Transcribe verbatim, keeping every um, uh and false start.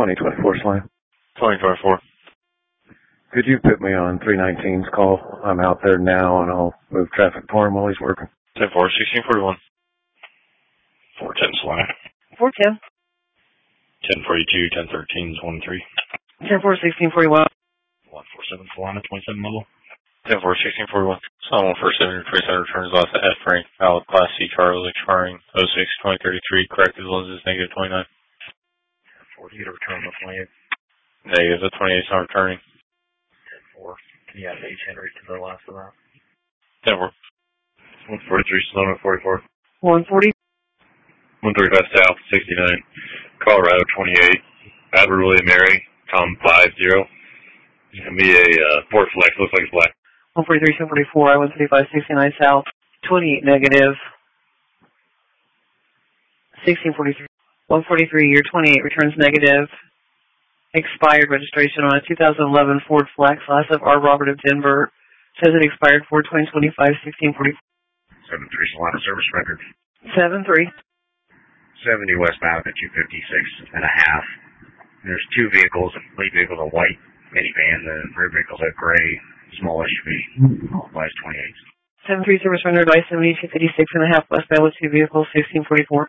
twenty twenty-four Slam. twenty twenty-four. Could you put me on three nineteen's call? I'm out there now, and I'll move traffic for him while he's working. ten four, sixteen forty-one. four ten Slam. four ten. ten forty-two, ten thirteen, one three. ten four, sixteen forty-one. one four seven Solana, twenty-seven level. ten four, sixteen forty-one. Solana one four seven, trace center returns lost to F Frank. Valid Class C Charles expiring oh six twenty thirty-three. Corrected lenses negative twenty-nine. forty-eight return on twenty-eight. Negative, the twenty-eight is not returning. ten four. Can you add H Henry to the last of that? ten four. one forty-three, Solana forty-four. one forty. one thirty-five South, sixty-nine. Colorado, twenty-eight. Albert William Mary, Tom five zero. It's going to be a uh, Ford Flex. Looks like it's black. one forty-three, seven forty-four, I one thirty-five, sixty-nine South. twenty-eight negative. sixteen forty-three. one forty-three, year twenty-eight, returns negative. Expired registration on a two thousand eleven Ford Flex, last of R. Robert of Denver. Says it expired for twenty twenty-five, sixteen forty-four. seven three Solana service record. seven three. seventy westbound at two fifty-six and a half. There's two vehicles, a fleet vehicle, a white minivan, the rear vehicle's a gray small S U V. All applies twenty-eight. seven three service rendered by seventy-two fifty-six and a half westbound with two vehicles, sixteen forty-four.